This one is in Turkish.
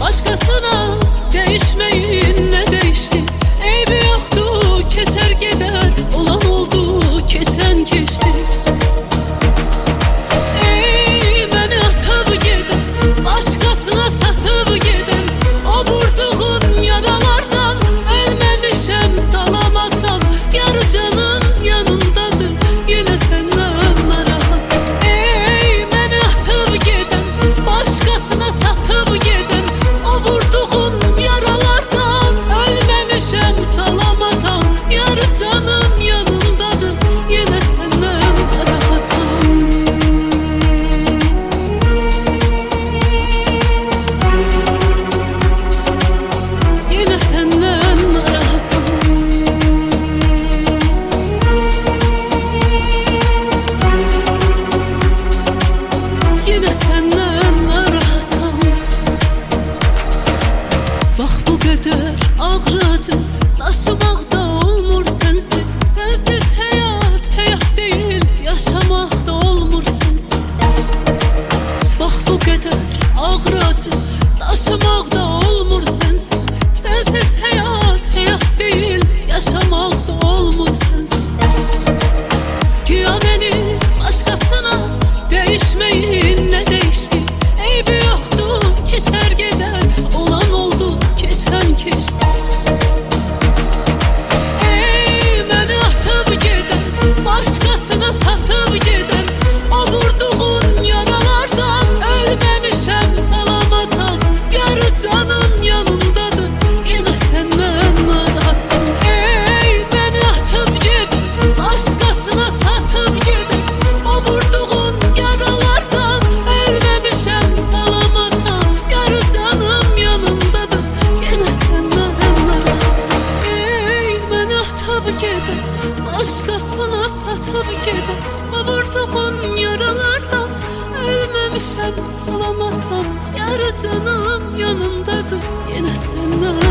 başkasına değişmeyin ne değişti? Eybi yoktu keçer gider, olan oldu keçen geçti. Ey beni atıp giden, başkasına satıp giden, o vurduğun yaralardan ölmemişem salamatam. Yarı canım yanındadır yine senden narahat. Ey beni atıp giden, başkasına satıp giden, o vurduğun yaralardan ölmemişem salamatam. Yarı canım yanındadır yine senden narahatam. Yine senden narahatam. Yine senden narahatam. Bak bu kadar ağrıdı, taşımak da olmur sensiz. Sensiz hayat, hayat değil, yaşamak da olmur sensiz. Bak bu kadar ağrıdı, taşımak da olmur sensiz. Sensiz hayat, hayat değil, yaşamak da olmur sensiz. Güya beni başkasına değişmeyin ne değişti? Eybi yoktu keçer gider, olan oldu keçen geçti. Ey beni atıp giden, başkasına satıp giden, o vurduğun yaralardan ölmemişem salamatam. Yarı canım yanındadır yine senden narahatam. Ey beni atıp giden, başkasına satıp giden, o vurduğun yaralardan ölmemişem salamatam. Yarı canım yanındadır yine senden narahatam. Ey beni atıp giden, başkasına satıp giden, o vurduğun yaralardan ölmemişem salamatam. Yarı canım yanındadır yine senden